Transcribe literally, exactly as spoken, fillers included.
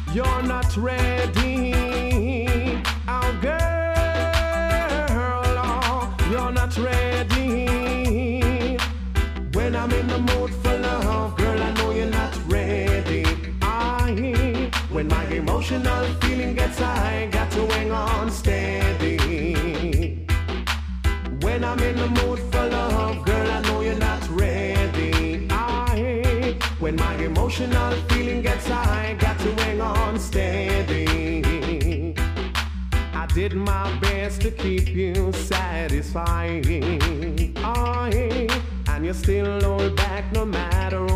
You're not ready. Oh, girl, oh, you're not ready. When I'm in the mood for love, girl, I know you're not ready. I, when my emotional feeling gets high, got to hang on steady. When I'm in the mood for love, girl, I know you're not ready. I, when my emotional feeling gets high, got to hang on steady. I did my best to keep you satisfied. I, and you still hold back no matter